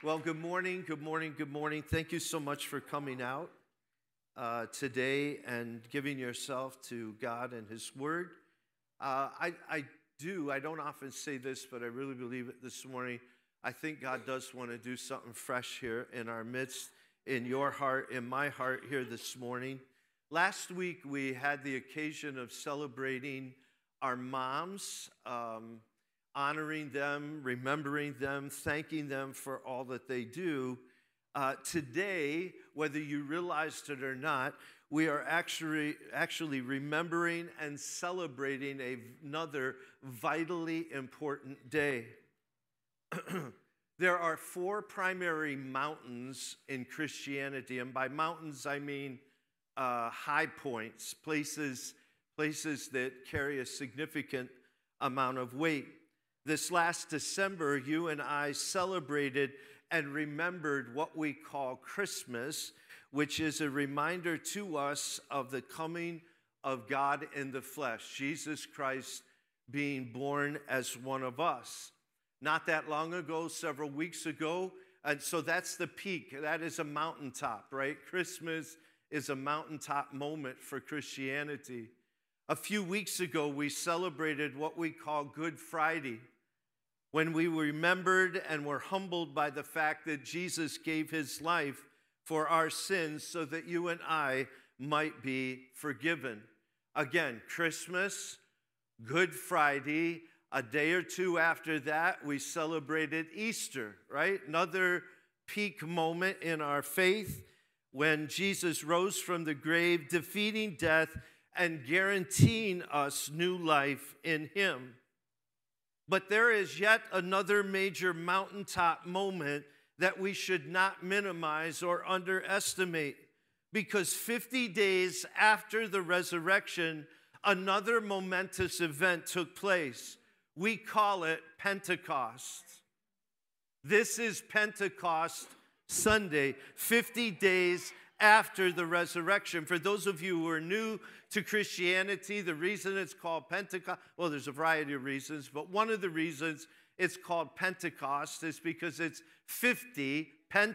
Well, good morning, good morning, good morning. Thank you so much for coming out today and giving yourself to God and His Word. I don't often say this, but I really believe it this morning. I think God does want to do something fresh here in our midst, in your heart, in my heart here this morning. Last week, we had the occasion of celebrating our moms, honoring them, remembering them, thanking them for all that they do. Today, whether you realized it or not, we are actually remembering and celebrating another vitally important day. There are four primary mountains in Christianity, and by mountains I mean high points, places that carry a significant amount of weight. This last December, you and I celebrated and remembered what we call Christmas, which is a reminder to us of the coming of God in the flesh, Jesus Christ being born as one of us. Not that long ago, several weeks ago, and so that's the peak. That is a mountaintop, right? Christmas is a mountaintop moment for Christianity. A few weeks ago, we celebrated what we call Good Friday, when we remembered and were humbled by the fact that Jesus gave his life for our sins so that you and I might be forgiven. Again, Christmas, Good Friday, a day or two after that, we celebrated Easter, right? Another peak moment in our faith when Jesus rose from the grave, defeating death and guaranteeing us new life in him. But there is yet another major mountaintop moment that we should not minimize or underestimate, because 50 days after the resurrection, another momentous event took place. We call it Pentecost. This is Pentecost Sunday, 50 days after the resurrection. For those of you who are new to Christianity, the reason it's called Pentecost, well, there's a variety of reasons, but one of the reasons it's called Pentecost is because it's 50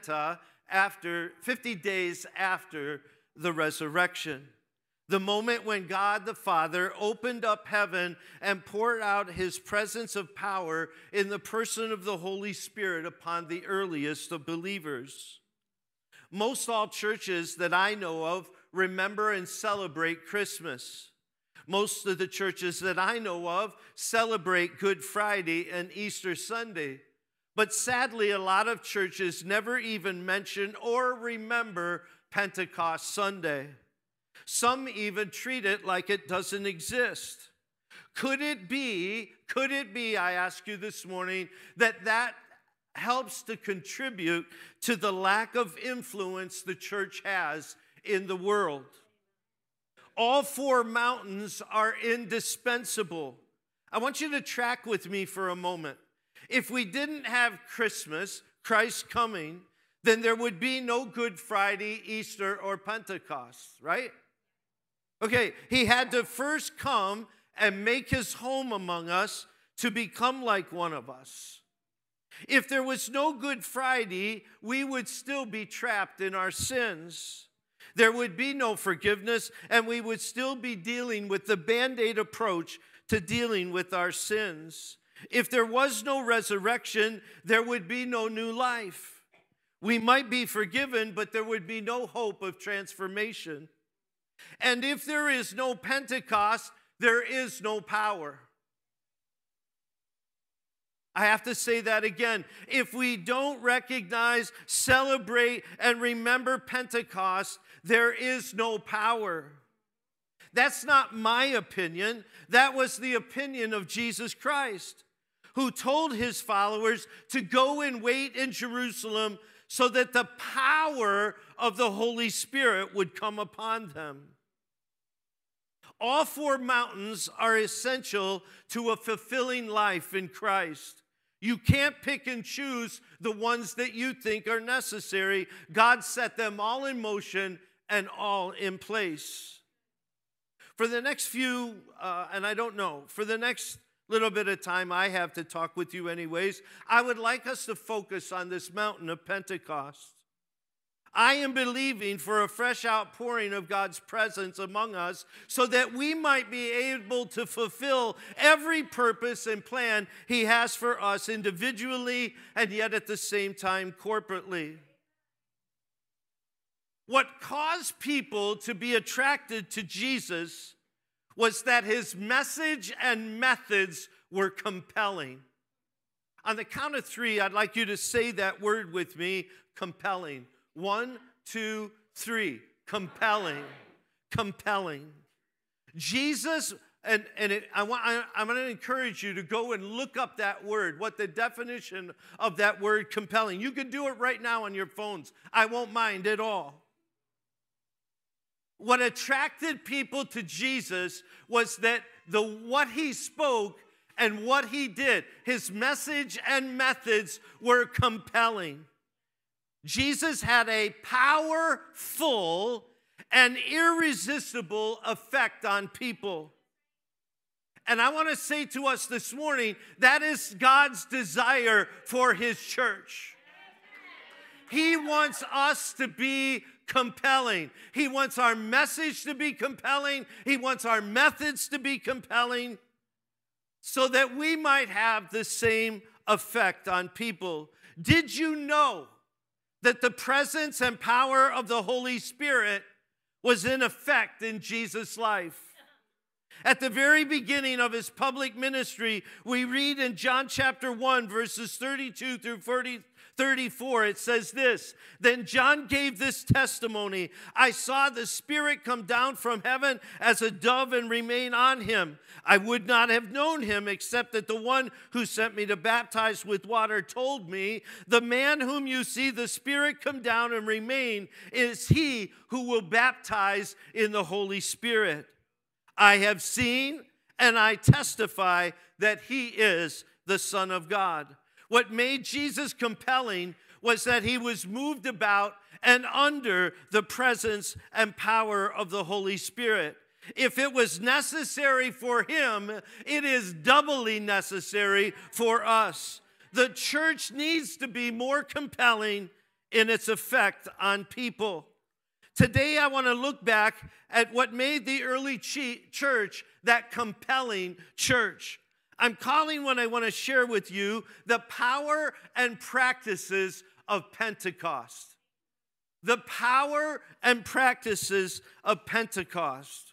days after the resurrection. The moment when God the Father opened up heaven and poured out his presence of power in the person of the Holy Spirit upon the earliest of believers. Most all churches that I know of remember and celebrate Christmas. Most of the churches that I know of celebrate Good Friday and Easter Sunday. But sadly, a lot of churches never even mention or remember Pentecost Sunday. Some even treat it like it doesn't exist. Could it be, I ask you this morning, that helps to contribute to the lack of influence the church has in the world? All four mountains are indispensable. I want you to track with me for a moment. If we didn't have Christmas, Christ coming, then there would be no Good Friday, Easter, or Pentecost, right? Okay, he had to first come and make his home among us to become like one of us. If there was no Good Friday, we would still be trapped in our sins. There would be no forgiveness, and we would still be dealing with the Band-Aid approach to dealing with our sins. If there was no resurrection, there would be no new life. We might be forgiven, but there would be no hope of transformation. And if there is no Pentecost, there is no power. I have to say that again. If we don't recognize, celebrate, and remember Pentecost, there is no power. That's not my opinion. That was the opinion of Jesus Christ, who told his followers to go and wait in Jerusalem so that the power of the Holy Spirit would come upon them. All four mountains are essential to a fulfilling life in Christ. You can't pick and choose the ones that you think are necessary. God set them all in motion and all in place. For the next few, for the next little bit of time I have to talk with you anyways, I would like us to focus on this mountain of Pentecost. I am believing for a fresh outpouring of God's presence among us so that we might be able to fulfill every purpose and plan He has for us individually and yet at the same time corporately. What caused people to be attracted to Jesus was that His message and methods were compelling. On the count of three, I'd like you to say that word with me, compelling. 1, 2, 3. Compelling. Compelling. Jesus, I'm going to encourage you to go and look up that word, what the definition of that word compelling. You can do it right now on your phones. I won't mind at all. What attracted people to Jesus was that what He spoke and what He did, His message and methods were compelling. Jesus had a powerful and irresistible effect on people. And I want to say to us this morning, that is God's desire for His church. He wants us to be compelling. He wants our message to be compelling. He wants our methods to be compelling so that we might have the same effect on people. Did you know that the presence and power of the Holy Spirit was in effect in Jesus' life? At the very beginning of His public ministry, we read in John chapter 1, verses 32 through 34, it says this, "Then John gave this testimony, I saw the Spirit come down from heaven as a dove and remain on Him. I would not have known Him except that the one who sent me to baptize with water told me, the man whom you see the Spirit come down and remain is He who will baptize in the Holy Spirit. I have seen and I testify that He is the Son of God." What made Jesus compelling was that He was moved about and under the presence and power of the Holy Spirit. If it was necessary for Him, it is doubly necessary for us. The church needs to be more compelling in its effect on people. Today, I want to look back at what made the early church that compelling church. I'm calling what I want to share with you the power and practices of Pentecost. The power and practices of Pentecost.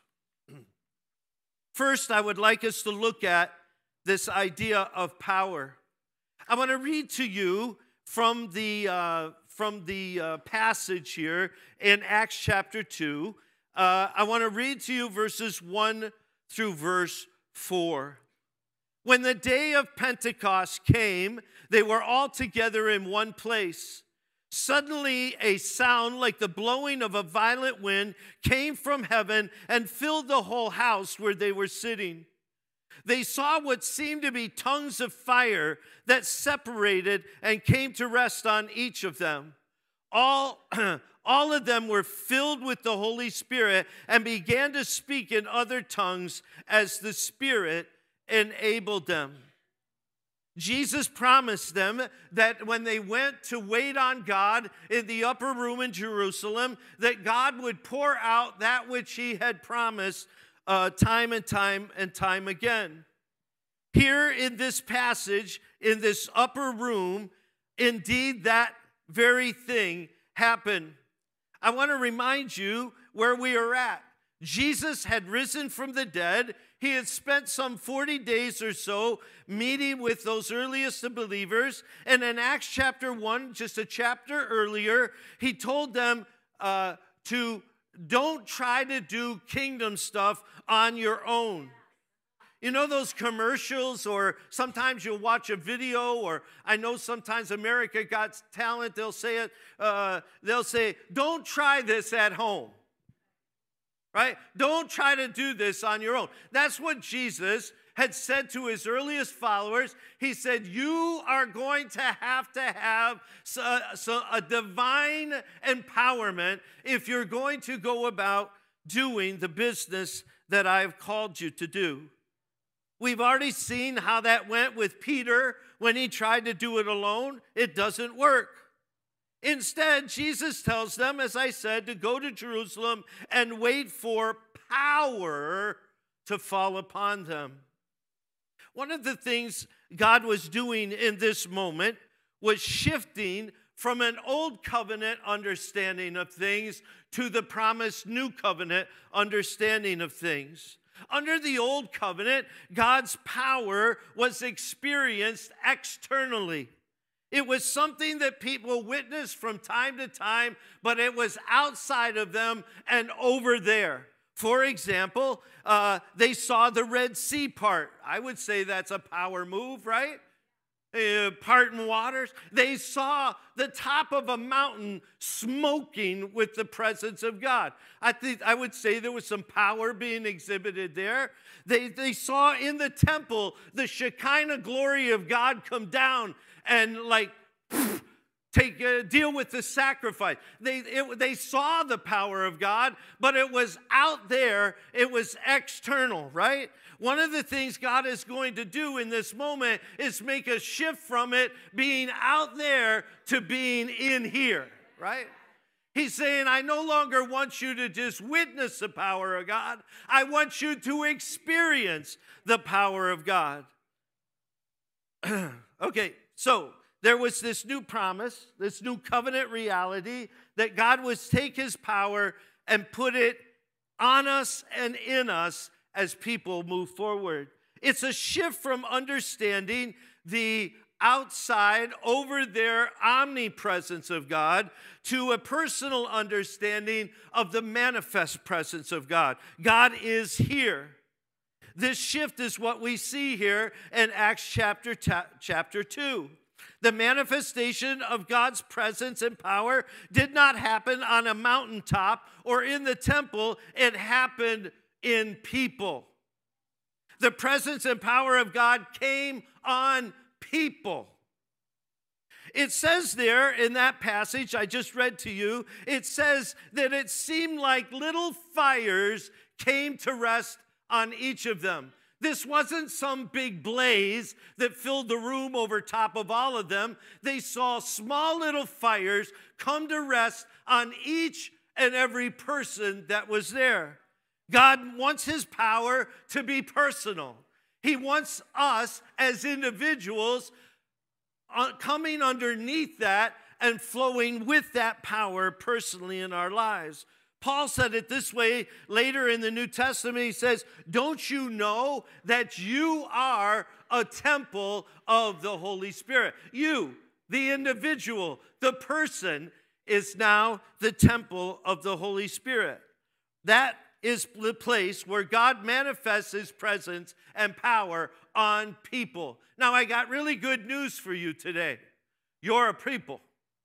First, I would like us to look at this idea of power. I want to read to you from the passage here in Acts chapter 2. I want to read to you verses 1 through verse 4. When the day of Pentecost came, they were all together in one place. Suddenly, a sound like the blowing of a violent wind came from heaven and filled the whole house where they were sitting. They saw what seemed to be tongues of fire that separated and came to rest on each of them. All of them were filled with the Holy Spirit and began to speak in other tongues as the Spirit enabled them. Jesus promised them that when they went to wait on God in the upper room in Jerusalem, that God would pour out that which He had promised time and time again. Here in this passage, in this upper room, indeed that very thing happened. I want to remind you where we are at. Jesus had risen from the dead. He had spent some 40 days or so meeting with those earliest of believers. And in Acts chapter 1, just a chapter earlier, He told them to don't try to do kingdom stuff on your own. You know those commercials, or sometimes you'll watch a video, or I know sometimes America Got Talent, they'll say, don't try this at home. Right? Don't try to do this on your own. That's what Jesus had said to His earliest followers. He said, you are going to have a divine empowerment if you're going to go about doing the business that I've called you to do. We've already seen how that went with Peter when he tried to do it alone. It doesn't work. Instead, Jesus tells them, as I said, to go to Jerusalem and wait for power to fall upon them. One of the things God was doing in this moment was shifting from an old covenant understanding of things to the promised new covenant understanding of things. Under the old covenant, God's power was experienced externally. It was something that people witnessed from time to time, but it was outside of them and over there. For example, they saw the Red Sea part. I would say that's a power move, right? Parting waters. They saw the top of a mountain smoking with the presence of God. I would say there was some power being exhibited there. They saw in the temple the Shekinah glory of God come down and deal with the sacrifice. They saw the power of God, but it was out there. It was external, right? One of the things God is going to do in this moment is make a shift from it being out there to being in here, right? He's saying, I no longer want you to just witness the power of God. I want you to experience the power of God. Okay, so there was this new promise, this new covenant reality that God would take his power and put it on us and in us as people move forward. It's a shift from understanding the outside, over there, omnipresence of God to a personal understanding of the manifest presence of God. God is here. This shift is what we see here in Acts chapter 2. The manifestation of God's presence and power did not happen on a mountaintop or in the temple. It happened in people. The presence and power of God came on people. It says there in that passage I just read to you, it says that it seemed like little fires came to rest on each of them. This wasn't some big blaze that filled the room over top of all of them. They saw small little fires come to rest on each and every person that was there. God wants his power to be personal. He wants us as individuals coming underneath that and flowing with that power personally in our lives. Paul said it this way later in the New Testament. He says, don't you know that you are a temple of the Holy Spirit? You, the individual, the person, is now the temple of the Holy Spirit. That is the place where God manifests his presence and power on people. Now, I got really good news for you today. You're a people.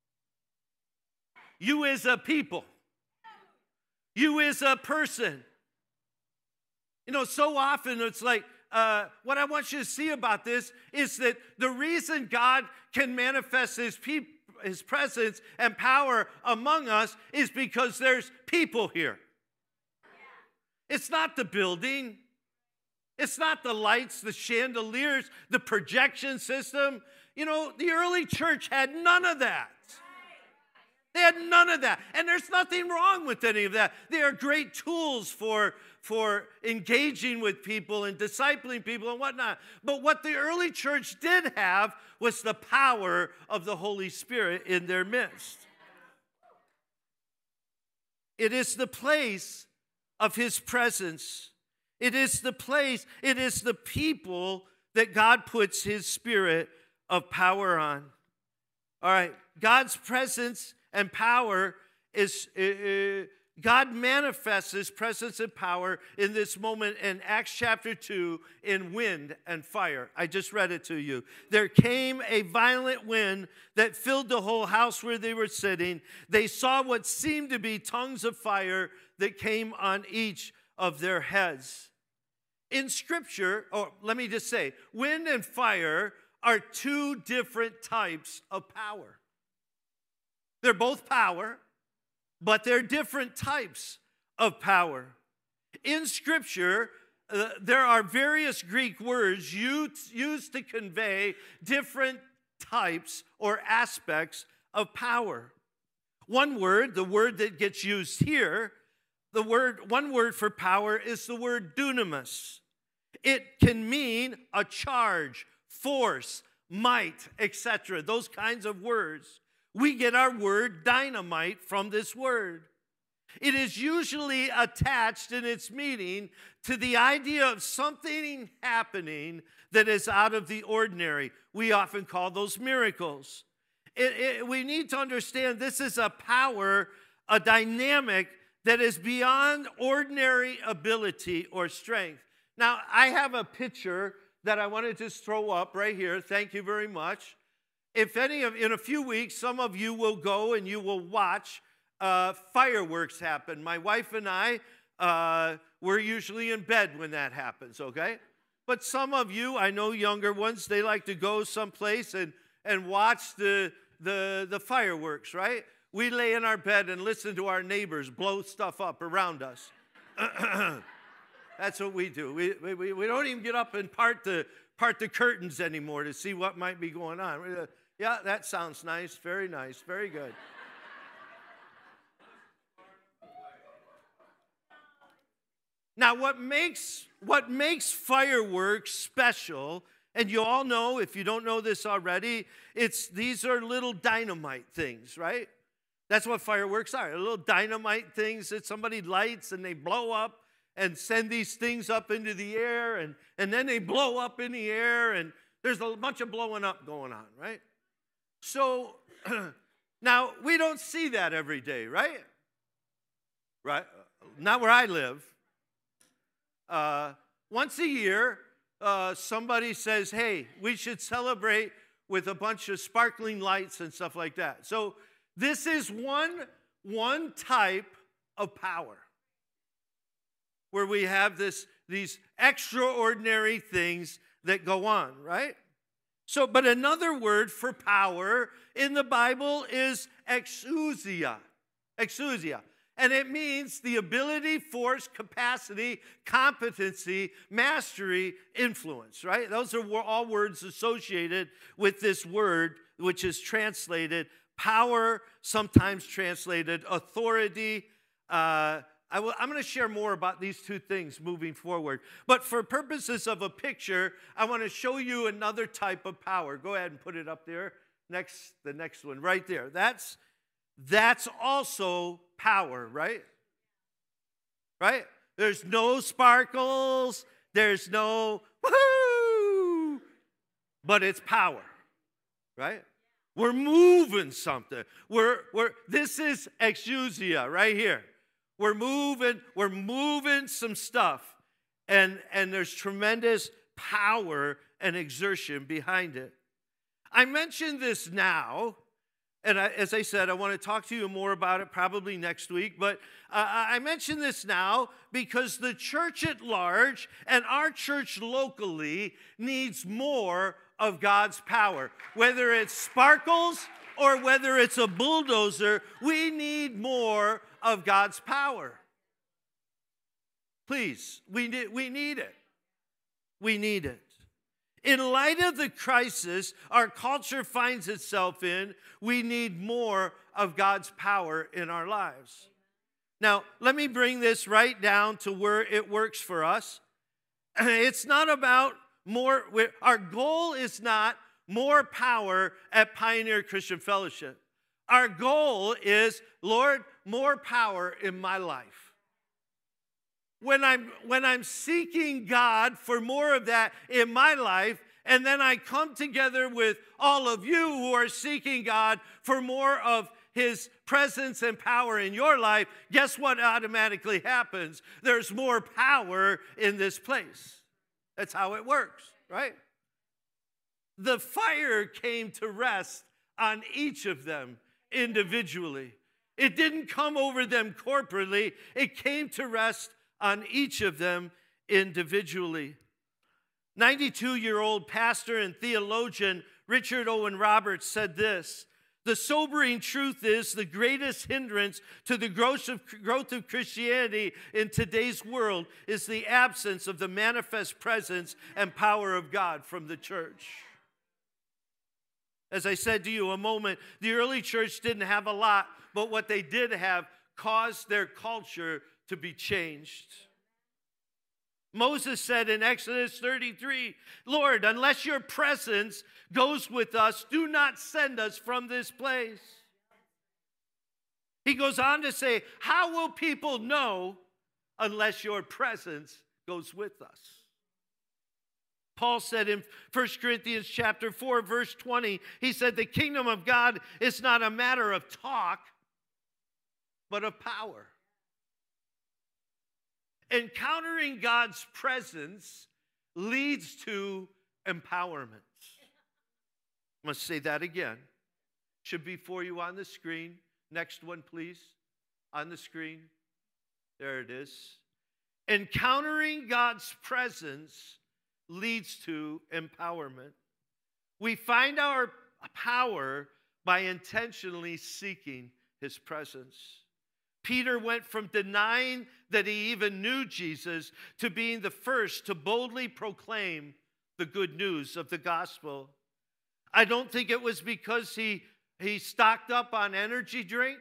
You is a people. You is a person. You know, so often it's like, what I want you to see about this is that the reason God can manifest his presence and power among us is because there's people here. It's not the building. It's not the lights, the chandeliers, the projection system. You know, the early church had none of that. They had none of that. And there's nothing wrong with any of that. They are great tools for engaging with people and discipling people and whatnot. But what the early church did have was the power of the Holy Spirit in their midst. It is the place of his presence. It is the place, it is the people that God puts his spirit of power on. All right, God's presence and power is, God manifests his presence and power in this moment in Acts chapter 2 in wind and fire. I just read it to you. There came a violent wind that filled the whole house where they were sitting. They saw what seemed to be tongues of fire that came on each of their heads. In Scripture, or let me just say, wind and fire are two different types of power. They're both power, but they're different types of power. In Scripture, there are various Greek words used to convey different types or aspects of power. One word, the word that gets used here, one word for power is the word dunamis. It can mean a charge, force, might, etc. Those kinds of words. We get our word dynamite from this word. It is usually attached in its meaning to the idea of something happening that is out of the ordinary. We often call those miracles. We need to understand this is a power, a dynamic that is beyond ordinary ability or strength. Now, I have a picture that I want to just throw up right here. Thank you very much. In a few weeks, some of you will go and you will watch fireworks happen. My wife and I, we're usually in bed when that happens, okay? But some of you, I know younger ones, they like to go someplace and watch the fireworks, right? We lay in our bed and listen to our neighbors blow stuff up around us. That's what we do. We don't even get up and part the curtains anymore to see what might be going on. Yeah, that sounds nice. Very nice. Very good. Now, what makes fireworks special, and you all know, if you don't know this already, these are little dynamite things, right? That's what fireworks are. Little dynamite things that somebody lights and they blow up and send these things up into the air, and then they blow up in the air, and there's a bunch of blowing up going on, right? So, now, we don't see that every day, right? Right? Not where I live. Once a year, somebody says, hey, we should celebrate with a bunch of sparkling lights and stuff like that. So this is one type of power where we have these extraordinary things that go on, right? So, but another word for power in the Bible is exousia. Exousia. And it means the ability, force, capacity, competency, mastery, influence, right? Those are all words associated with this word, which is translated power, sometimes translated authority. I'm going to share more about these two things moving forward. But for purposes of a picture, I want to show you another type of power. Go ahead and put it up there. The next one right there. That's also power, right? Right? There's no sparkles. There's no woohoo. But it's power, right? We're moving something. This is exousia right here. We're moving some stuff, and there's tremendous power and exertion behind it. I mention this now, and as I said, I want to talk to you more about it probably next week, but I mention this now because the church at large and our church locally needs more of God's power. Whether it's sparkles or whether it's a bulldozer, we need more of God's power. Please, we need it. We need it. In light of the crisis our culture finds itself in, we need more of God's power in our lives. Now, let me bring this right down to where it works for us. It's not about more, our goal is not more power at Pioneer Christian Fellowship. Our goal is, Lord, more power in my life. When I'm seeking God for more of that in my life, and then I come together with all of you who are seeking God for more of His presence and power in your life, guess what automatically happens? There's more power in this place. That's how it works, right? The fire came to rest on each of them individually. It didn't come over them corporately. It came to rest on each of them individually. 92-year-old pastor and theologian Richard Owen Roberts said this: The sobering truth is the greatest hindrance to the growth of Christianity in today's world is the absence of the manifest presence and power of God from the church. As I said to you a moment, the early church didn't have a lot, but what they did have caused their culture to be changed. Moses said in Exodus 33, Lord, unless your presence goes with us, do not send us from this place. He goes on to say, how will people know unless your presence goes with us? Paul said in 1 Corinthians chapter 4, verse 20, he said, the kingdom of God is not a matter of talk, but of power. Encountering God's presence leads to empowerment. I must say that again. Should be for you on the screen. Next one, please. On the screen. There it is. Encountering God's presence leads to empowerment. We find our power by intentionally seeking his presence. Peter went from denying that he even knew Jesus to being the first to boldly proclaim the good news of the gospel. I don't think it was because he stocked up on energy drink.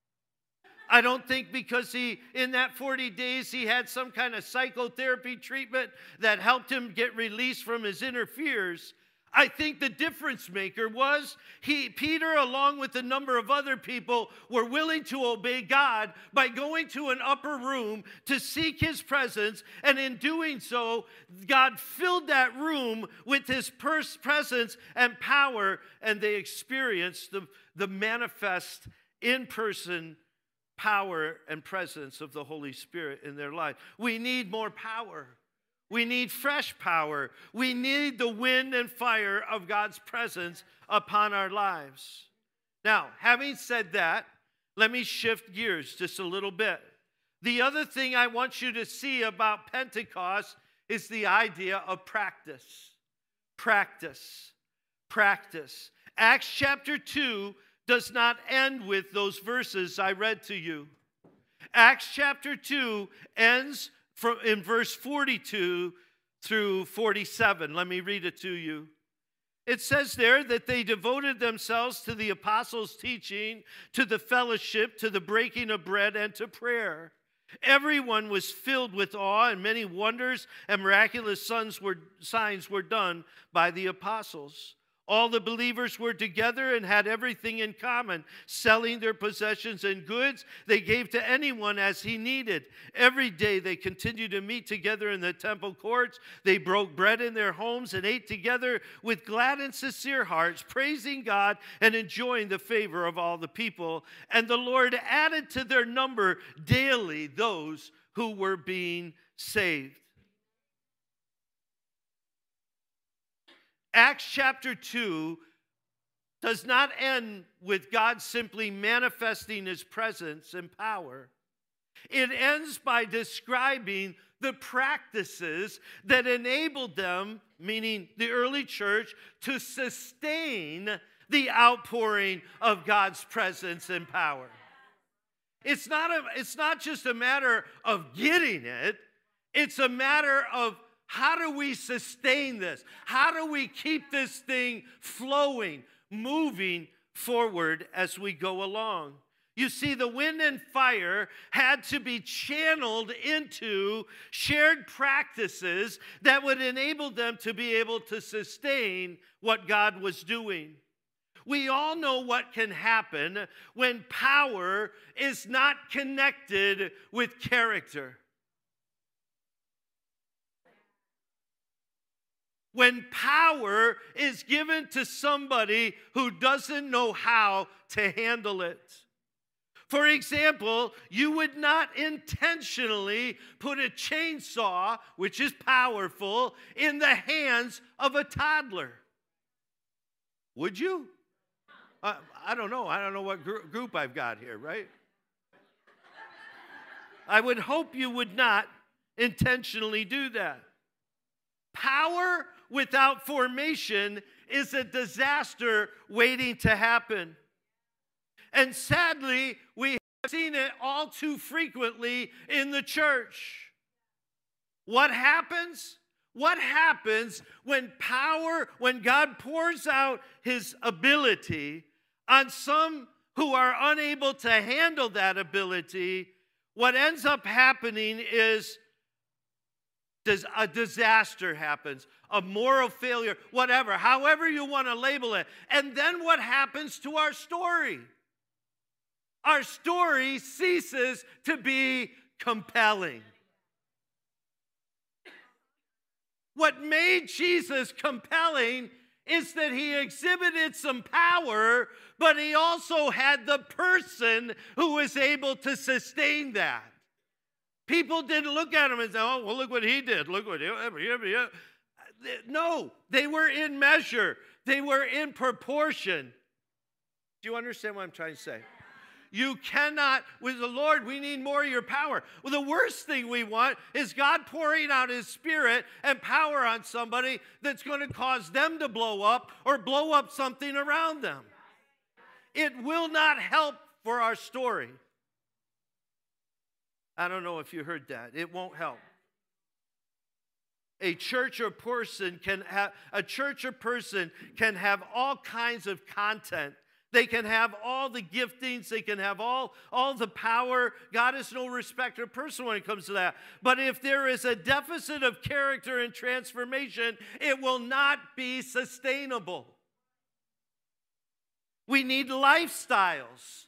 I don't think because in that 40 days, he had some kind of psychotherapy treatment that helped him get released from his inner fears. I think the difference maker was Peter, along with a number of other people, were willing to obey God by going to an upper room to seek his presence. And in doing so, God filled that room with his presence and power, and they experienced the manifest in-person power and presence of the Holy Spirit in their life. We need more power. We need fresh power. We need the wind and fire of God's presence upon our lives. Now, having said that, let me shift gears just a little bit. The other thing I want you to see about Pentecost is the idea of practice. Practice. Practice. Acts chapter 2 does not end with those verses I read to you. Acts chapter 2 ends in verse 42 through 47. Let me read it to you. It says there that they devoted themselves to the apostles' teaching, to the fellowship, to the breaking of bread, and to prayer. Everyone was filled with awe, and many wonders and miraculous signs were done by the apostles. All the believers were together and had everything in common. Selling their possessions and goods, they gave to anyone as he needed. Every day they continued to meet together in the temple courts. They broke bread in their homes and ate together with glad and sincere hearts, praising God and enjoying the favor of all the people. And the Lord added to their number daily those who were being saved. Acts chapter 2 does not end with God simply manifesting his presence and power. It ends by describing the practices that enabled them, meaning the early church, to sustain the outpouring of God's presence and power. It's not just a matter of getting it, it's a matter of how do we sustain this? How do we keep this thing flowing, moving forward as we go along? You see, the wind and fire had to be channeled into shared practices that would enable them to be able to sustain what God was doing. We all know what can happen when power is not connected with character. When power is given to somebody who doesn't know how to handle it. For example, you would not intentionally put a chainsaw, which is powerful, in the hands of a toddler. Would you? I don't know. I don't know what group I've got here, right? I would hope you would not intentionally do that. Power without formation is a disaster waiting to happen. And sadly, we have seen it all too frequently in the church. What happens? What happens when God pours out his ability on some who are unable to handle that ability? What ends up happening is a disaster happens, a moral failure, whatever, however you want to label it. And then what happens to our story? Our story ceases to be compelling. What made Jesus compelling is that he exhibited some power, but he also had the person who was able to sustain that. People didn't look at him and say, oh, well, look what he did. Look what he did. No, they were in measure. They were in proportion. Do you understand what I'm trying to say? You cannot, with the Lord, we need more of your power. Well, the worst thing we want is God pouring out his Spirit and power on somebody that's going to cause them to blow up or blow up something around them. It will not help for our story. I don't know if you heard that. It won't help. A church or person can have all kinds of content. They can have all the giftings. They can have all the power. God is no respecter of person when it comes to that. But if there is a deficit of character and transformation, it will not be sustainable. We need lifestyles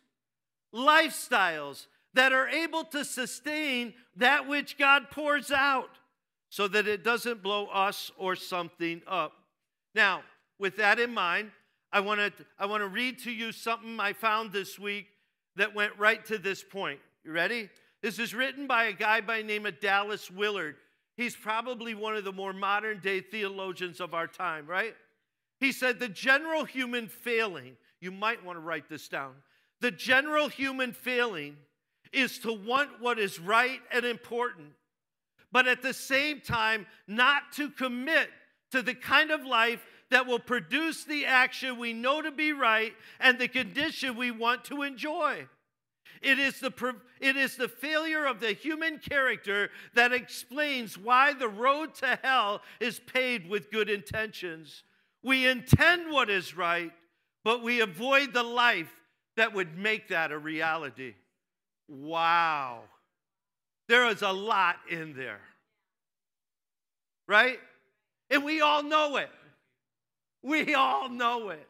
that are able to sustain that which God pours out so that it doesn't blow us or something up. Now, with that in mind, I want to read to you something I found this week that went right to this point. You ready? This is written by a guy by the name of Dallas Willard. He's probably one of the more modern day theologians of our time, right? He said the general human failing, you might want to write this down. The general human failing is to want what is right and important, but at the same time not to commit to the kind of life that will produce the action we know to be right and the condition we want to enjoy. It is the failure of the human character that explains why the road to hell is paved with good intentions. We intend what is right, but we avoid the life that would make that a reality. Wow. There is a lot in there. Right? And we all know it. We all know it.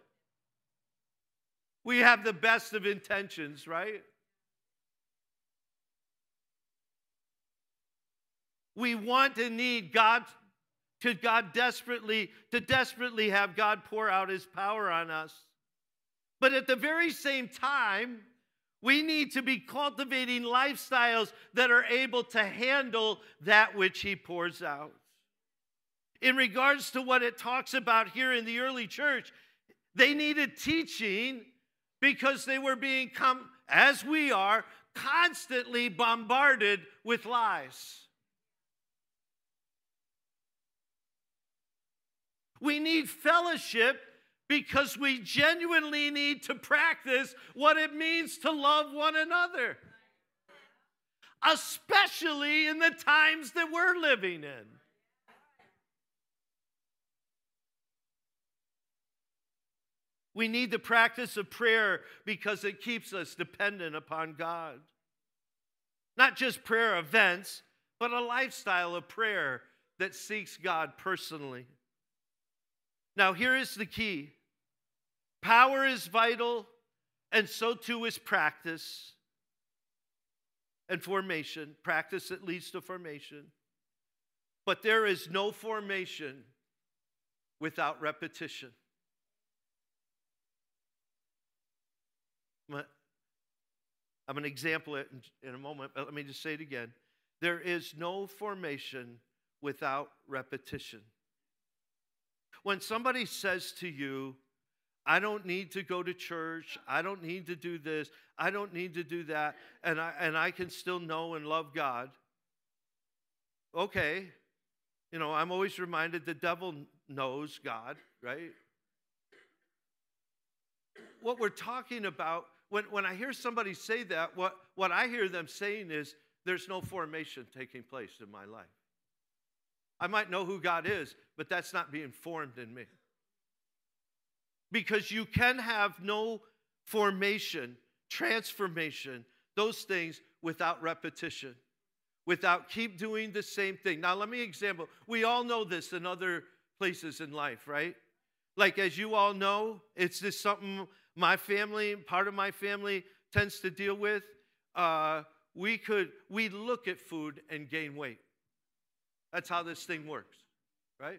We have the best of intentions, right? We want and need God to desperately have God pour out his power on us. But at the very same time, we need to be cultivating lifestyles that are able to handle that which he pours out. In regards to what it talks about here in the early church, they needed teaching because they were being, as we are, constantly bombarded with lies. We need fellowship because we genuinely need to practice what it means to love one another, especially in the times that we're living in. We need the practice of prayer because it keeps us dependent upon God. Not just prayer events, but a lifestyle of prayer that seeks God personally. Now, here is the key. Power is vital, and so too is practice and formation. Practice that leads to formation. But there is no formation without repetition. I'm going to example it in a moment, but let me just say it again. There is no formation without repetition. When somebody says to you, I don't need to go to church, I don't need to do this, I don't need to do that, and I can still know and love God. Okay, I'm always reminded the devil knows God, right? What we're talking about when I hear somebody say that, what I hear them saying is, there's no formation taking place in my life. I might know who God is, but that's not being formed in me. Because you can have no formation, transformation, those things without repetition, without keep doing the same thing. Now, let me example. We all know this in other places in life, right? Like, as you all know, it's just something my family, part of my family tends to deal with. We look at food and gain weight. That's how this thing works, right?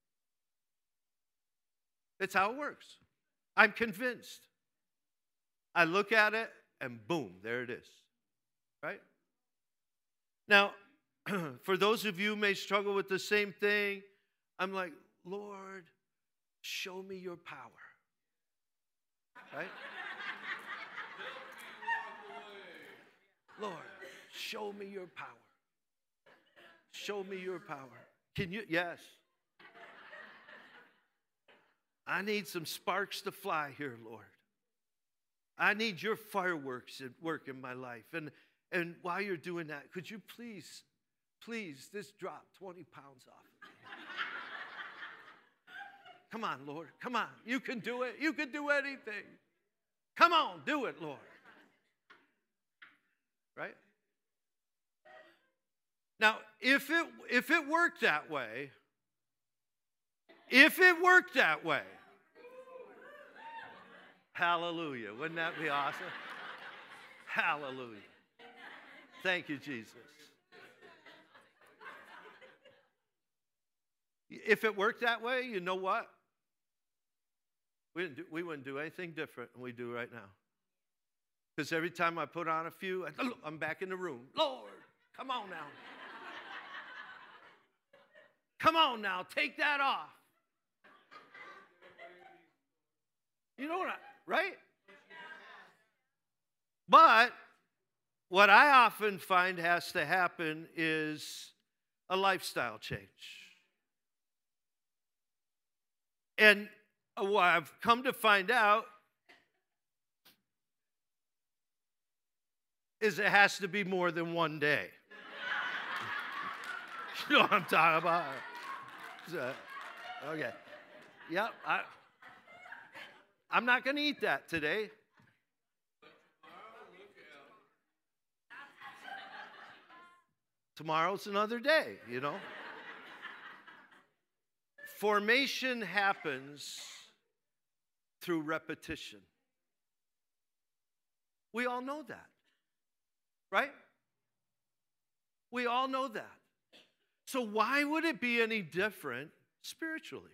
It's how it works. I'm convinced. I look at it and boom, there it is, right? Now, for those of you who may struggle with the same thing, I'm like, Lord, show me your power, right? Lord, show me your power. Show me your power. Can you? Yes. I need some sparks to fly here, Lord. I need your fireworks at work in my life. And while you're doing that, could you please just drop 20 pounds off of me? Come on, Lord. Come on. You can do it. You can do anything. Come on, do it, Lord. Right? Now, if it worked that way, hallelujah. Wouldn't that be awesome? Hallelujah. Thank you, Jesus. If it worked that way, you know what? We wouldn't do anything different than we do right now. Because every time I put on a few, I'm back in the room. Lord, come on now. Come on now, take that off. You know what, right? But what I often find has to happen is a lifestyle change. And what I've come to find out is it has to be more than one day. You know what I'm talking about? So, okay. Yep. I'm not going to eat that today. Tomorrow's another day, you know. Formation happens through repetition. We all know that, right? We all know that. So why would it be any different spiritually?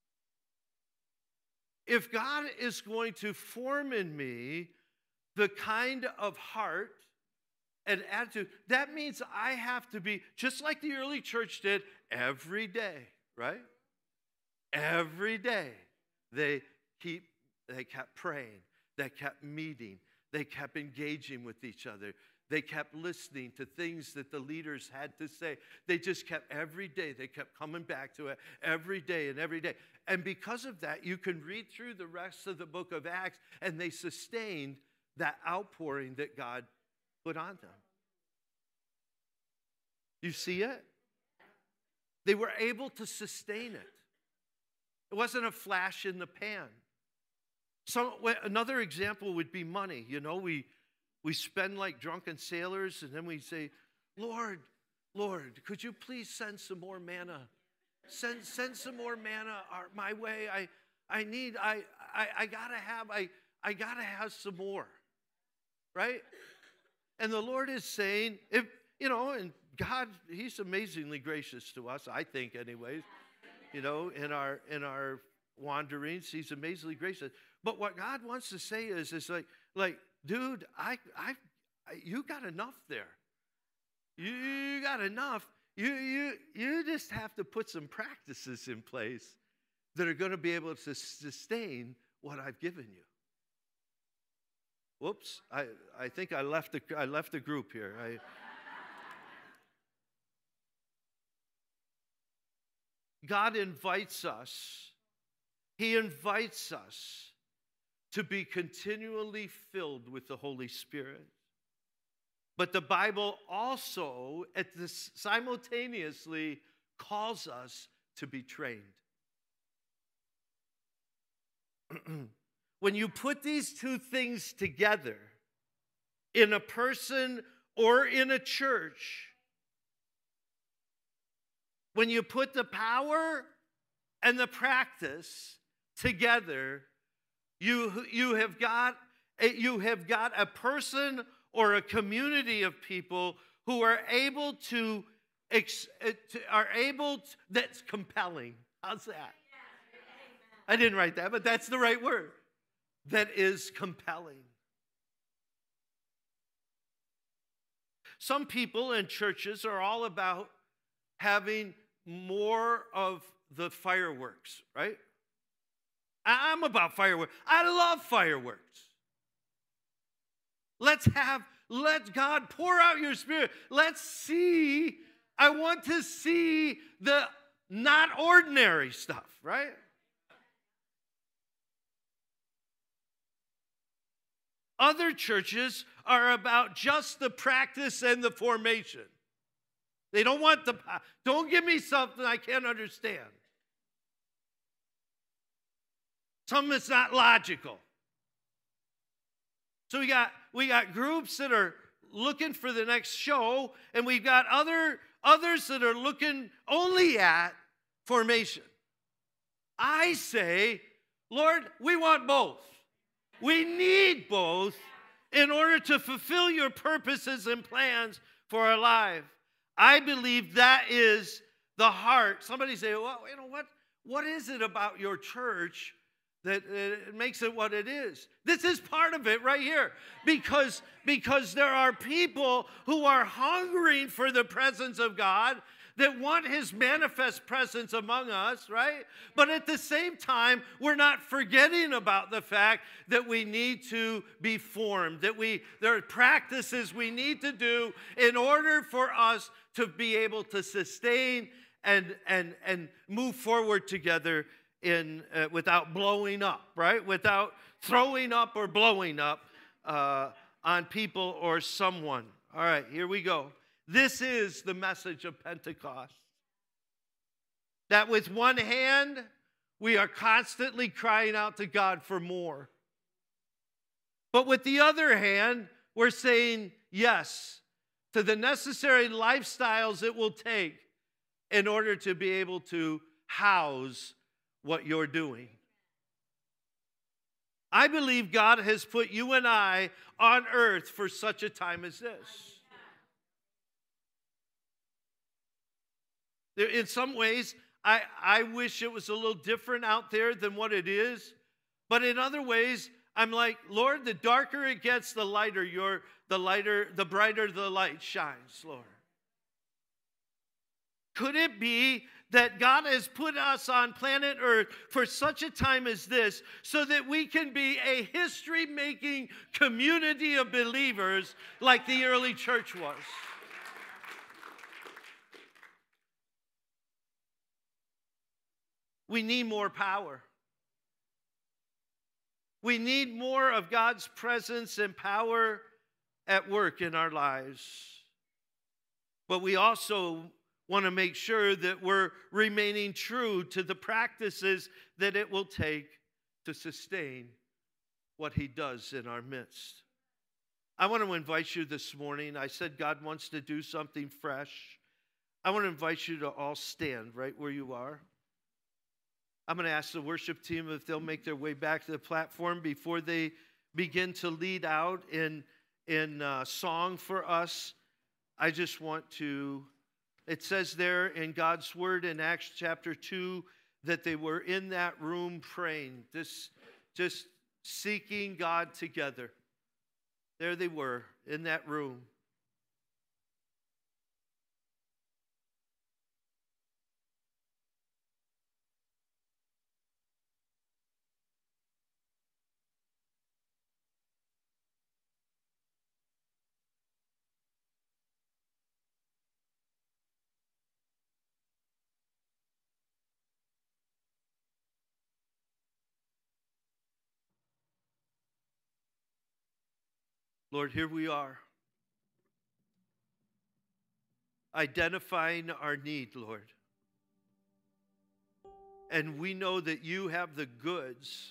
If God is going to form in me the kind of heart and attitude, that means I have to be, just like the early church did, every day, right? Every day they kept praying, they kept meeting, they kept engaging with each other. They kept listening to things that the leaders had to say. They just kept every day, they kept coming back to it every day and every day. And because of that, you can read through the rest of the book of Acts, and they sustained that outpouring that God put on them. You see it? They were able to sustain it. It wasn't a flash in the pan. Another example would be money. You know, we spend like drunken sailors, and then we say, Lord, could you please send some more manna? Send some more manna my way. I gotta have some more. Right? And the Lord is saying, and God, He's amazingly gracious to us, I think anyways. You know, in our wanderings, He's amazingly gracious. But what God wants to say is like, dude, you got enough there. You got enough. You just have to put some practices in place that are going to be able to sustain what I've given you. Whoops! I think I left the group here. God invites us. He invites us to be continually filled with the Holy Spirit. But the Bible also simultaneously calls us to be trained. When you put these two things together in a person or in a church, when you put the power and the practice together, you have got a person or a community of people who are able to that's compelling. How's that? I didn't write that, but that's the right word. That is compelling. Some people in churches are all about having more of the fireworks, right? I'm about fireworks. I love fireworks. Let God pour out your Spirit. I want to see the not ordinary stuff, right? Other churches are about just the practice and the formation. They don't want don't give me something I can't understand. Something that's not logical. So we got groups that are looking for the next show, and we've got others that are looking only at formation. I say, Lord, we want both. We need both in order to fulfill your purposes and plans for our life. I believe that is the heart. Somebody say, well, you know what is it about your church that it makes it what it is? This is part of it right here. Because there are people who are hungering for the presence of God, that want his manifest presence among us, right? But at the same time, we're not forgetting about the fact that we need to be formed, that there are practices we need to do in order for us to be able to sustain and move forward together without blowing up, right? Without throwing up or blowing up on people or someone. All right, here we go. This is the message of Pentecost. That with one hand, we are constantly crying out to God for more. But with the other hand, we're saying yes to the necessary lifestyles it will take in order to be able to house what you're doing. I believe God has put you and I on earth for such a time as this. In some ways, I wish it was a little different out there than what it is. But in other ways, I'm like, Lord, the darker it gets, the brighter the light shines, Lord. Could it be that God has put us on planet Earth for such a time as this so that we can be a history-making community of believers like the early church was? We need more power. We need more of God's presence and power at work in our lives. But we also want to make sure that we're remaining true to the practices that it will take to sustain what he does in our midst. I want to invite you this morning. I said God wants to do something fresh. I want to invite you to all stand right where you are. I'm going to ask the worship team if they'll make their way back to the platform before they begin to lead out in song for us. I just want to, it says there in God's word in Acts chapter 2 that they were in that room praying, just seeking God together. There they were in that room. Lord, here we are, identifying our need, Lord. And we know that you have the goods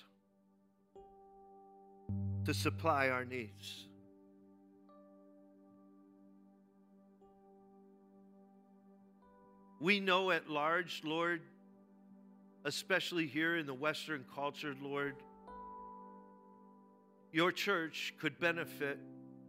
to supply our needs. We know at large, Lord, especially here in the Western culture, Lord, your church could benefit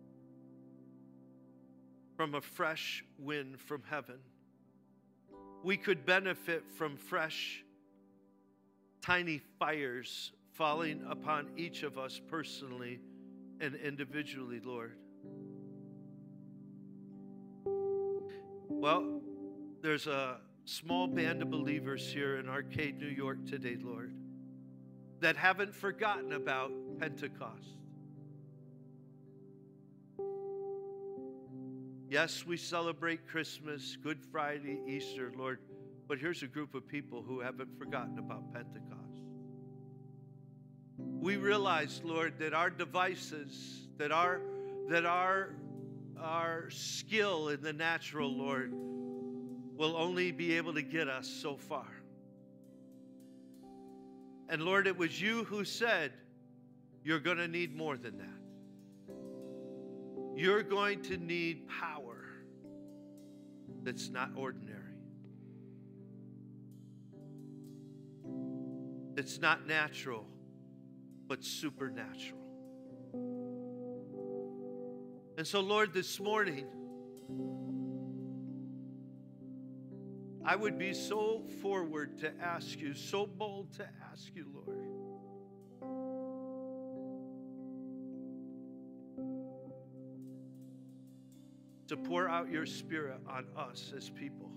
from a fresh wind from heaven. We could benefit from fresh, tiny fires falling upon each of us personally and individually, Lord. Well, there's a small band of believers here in Arcade, New York today, Lord, that haven't forgotten about Pentecost. Yes, we celebrate Christmas, Good Friday, Easter, Lord, but here's a group of people who haven't forgotten about Pentecost. We realize, Lord, that our devices, that our skill in the natural, Lord, will only be able to get us so far. And Lord, it was you who said, you're going to need more than that. You're going to need power that's not ordinary. It's not natural, but supernatural. And so, Lord, this morning, I would be so forward to ask you, so bold to ask you, Lord, to pour out your Spirit on us as people.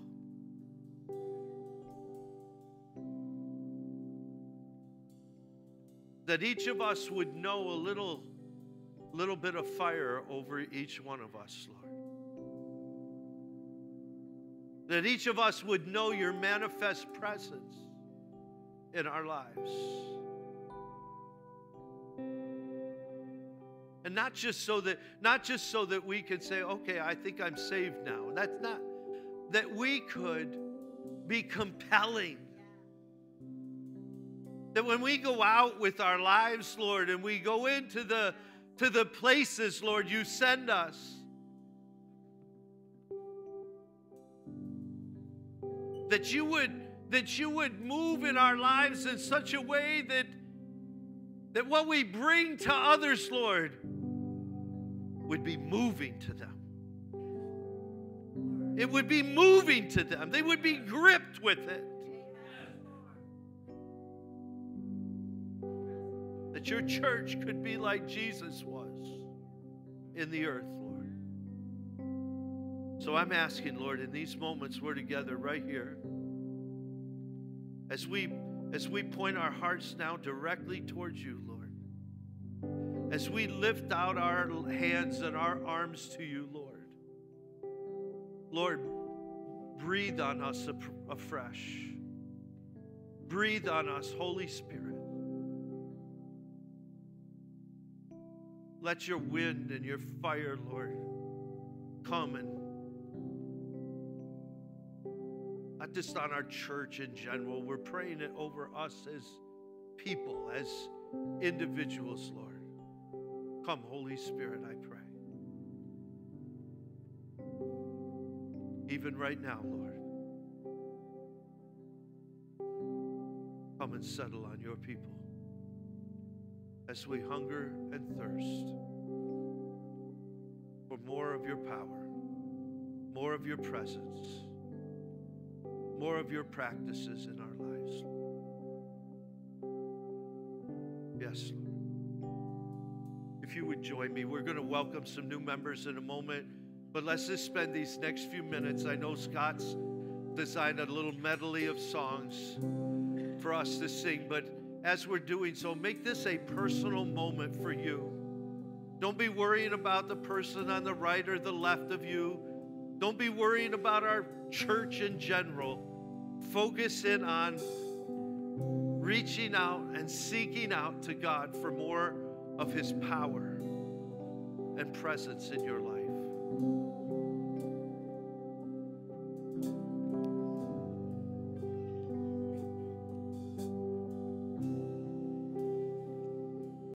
That each of us would know a little bit of fire over each one of us, Lord. That each of us would know your manifest presence in our lives. And not just so that we could say, okay, I think I'm saved now. That's not. That we could be compelling. That when we go out with our lives, Lord, and we go into the places, Lord, you send us, that you would move in our lives in such a way that what we bring to others, Lord, would be moving to them. It would be moving to them. They would be gripped with it. That your church could be like Jesus was in the earth, Lord. So I'm asking, Lord, in these moments we're together right here, as we point our hearts now directly towards you, Lord, as we lift out our hands and our arms to you, Lord, Lord, breathe on us afresh. Breathe on us, Holy Spirit. Let your wind and your fire, Lord, come and not just on our church in general. We're praying it over us as people, as individuals, Lord. Come, Holy Spirit, I pray. Even right now, Lord. Come and settle on your people as we hunger and thirst for more of your power, more of your presence, more of your practices in our lives. Yes, Lord. If you would join me, we're going to welcome some new members in a moment, but let's just spend these next few minutes. I know Scott's designed a little medley of songs for us to sing, but as we're doing so, make this a personal moment for you. Don't be worrying about the person on the right or the left of you. Don't be worrying about our church in general. Focus in on reaching out and seeking out to God for more of his power, and presence in your life.